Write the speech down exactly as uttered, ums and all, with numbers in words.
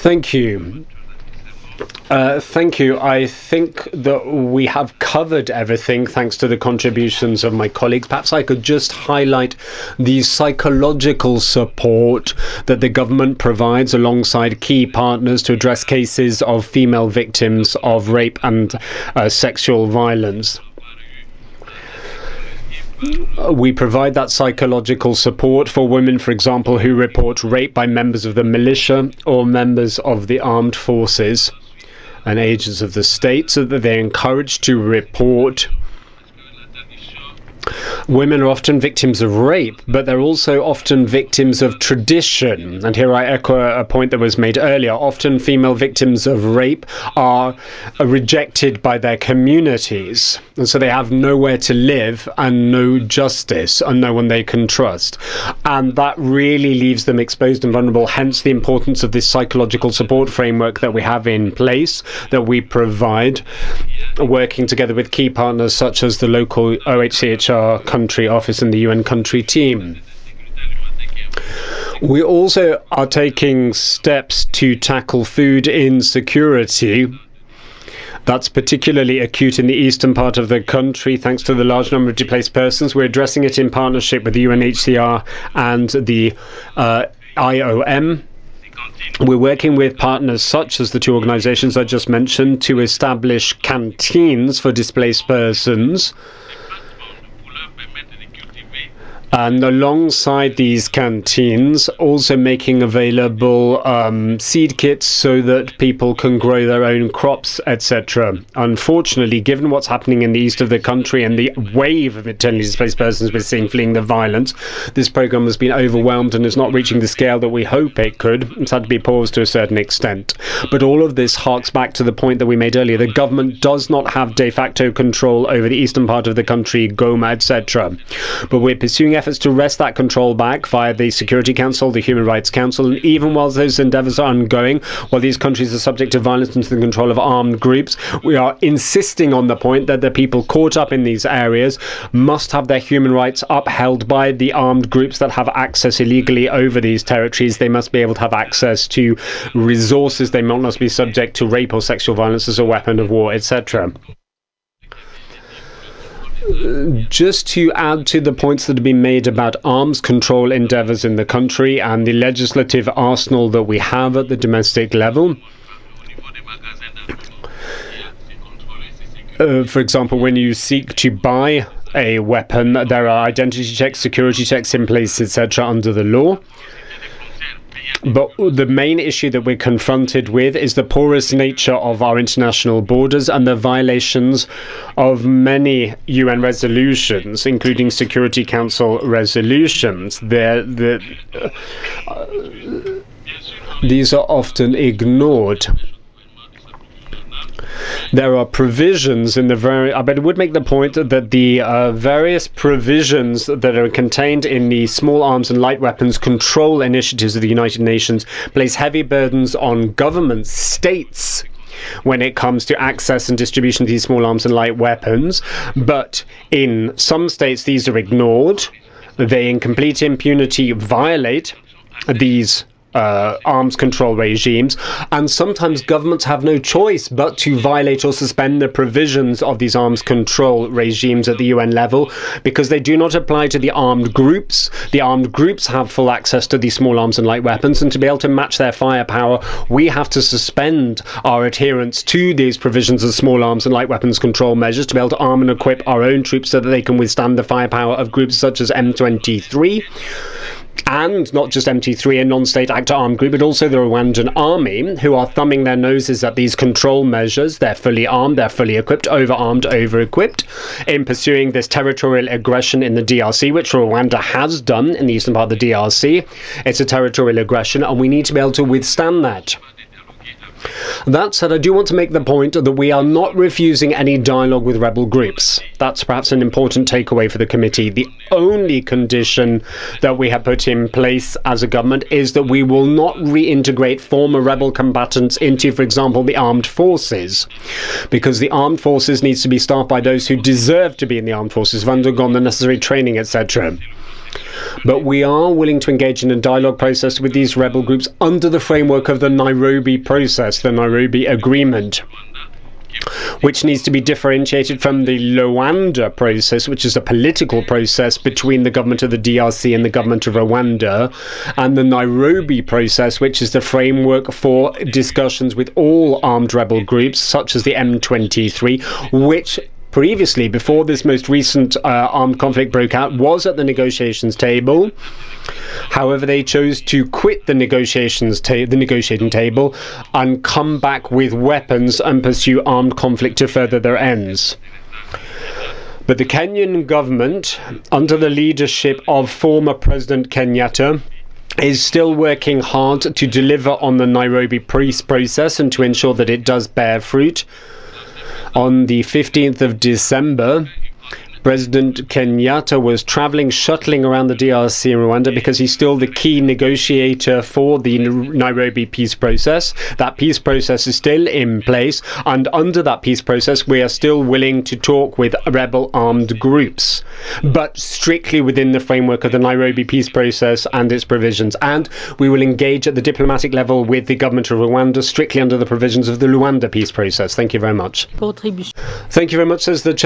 Thank you. Uh, thank you. I think that we have covered everything thanks to the contributions of my colleagues. Perhaps I could just highlight the psychological support that the government provides alongside key partners to address cases of female victims of rape and uh, sexual violence. We provide that psychological support for women, for example, who report rape by members of the militia or members of the armed forces and agents of the state, so that they're encouraged to report. Women are often victims of rape, but they're also often victims of tradition. And here I echo a point that was made earlier. Often female victims of rape are rejected by their communities, and so they have nowhere to live and no justice and no one they can trust. And that really leaves them exposed and vulnerable, hence the importance of this psychological support framework that we have in place, that we provide, working together with key partners such as the local O H C H R country office and the U N country team. We also are taking steps to tackle food insecurity. That's particularly acute in the eastern part of the country, thanks to the large number of displaced persons. We're addressing it in partnership with the U N H C R and the uh, I O M. We're working with partners such as the two organizations I just mentioned to establish canteens for displaced persons. And alongside these canteens, also making available um, seed kits so that people can grow their own crops, et cetera. Unfortunately, given what's happening in the east of the country and the wave of internally displaced persons we're seeing fleeing the violence, this program has been overwhelmed and is not reaching the scale that we hope it could. It's had to be paused to a certain extent. But all of this harks back to the point that we made earlier. The government does not have de facto control over the eastern part of the country, Goma, et cetera. But we're pursuing efforts to wrest that control back via the Security Council, the Human Rights Council, and even while those endeavours are ongoing, while these countries are subject to violence and to the control of armed groups, we are insisting on the point that the people caught up in these areas must have their human rights upheld by the armed groups that have access illegally over these territories. They must be able to have access to resources. They must be subject to rape or sexual violence as a weapon of war, et cetera. Just to add to the points that have been made about arms control endeavours in the country and the legislative arsenal that we have at the domestic level. Uh, for example, when you seek to buy a weapon, there are identity checks, security checks in place, et cetera under the law. But the main issue that we're confronted with is the porous nature of our international borders and the violations of many U N resolutions, including Security Council resolutions. They're, they're, uh, these are often ignored. There are provisions in the very, but it would make the point that the uh, various provisions that are contained in the Small Arms and Light Weapons Control Initiatives of the United Nations place heavy burdens on government states when it comes to access and distribution of these small arms and light weapons. But in some states, these are ignored. They, in complete impunity, violate these Uh, arms control regimes, and sometimes governments have no choice but to violate or suspend the provisions of these arms control regimes at the U N level because they do not apply to the armed groups. The armed groups have full access to these small arms and light weapons, and to be able to match their firepower, we have to suspend our adherence to these provisions of small arms and light weapons control measures to be able to arm and equip our own troops so that they can withstand the firepower of groups such as M twenty-three. And not just M twenty-three, a non-state actor armed group, but also the Rwandan army, who are thumbing their noses at these control measures. They're fully armed, they're fully equipped, over-armed, over-equipped, in pursuing this territorial aggression in the D R C, which Rwanda has done in the eastern part of the D R C. It's a territorial aggression, and we need to be able to withstand that. That said, I do want to make the point that we are not refusing any dialogue with rebel groups. That's perhaps an important takeaway for the committee. The only condition that we have put in place as a government is that we will not reintegrate former rebel combatants into, for example, the armed forces, because the armed forces needs to be staffed by those who deserve to be in the armed forces, have undergone the necessary training, et cetera. But we are willing to engage in a dialogue process with these rebel groups under the framework of the Nairobi process, the Nairobi Agreement, which needs to be differentiated from the Luanda process, which is a political process between the government of the D R C and the government of Rwanda, and the Nairobi process, which is the framework for discussions with all armed rebel groups, such as the M twenty-three, which previously, before this most recent uh, armed conflict broke out, was at the negotiations table. However, they chose to quit the negotiations ta- the negotiating table and come back with weapons and pursue armed conflict to further their ends. But the Kenyan government, under the leadership of former President Kenyatta, is still working hard to deliver on the Nairobi peace process and to ensure that it does bear fruit. On the fifteenth of December, President Kenyatta was traveling, shuttling around the D R C and Rwanda because he's still the key negotiator for the Nairobi peace process. That peace process is still in place, and under that peace process, we are still willing to talk with rebel armed groups, but strictly within the framework of the Nairobi peace process and its provisions. And we will engage at the diplomatic level with the government of Rwanda, strictly under the provisions of the Luanda peace process. Thank you very much. Thank you very much, says the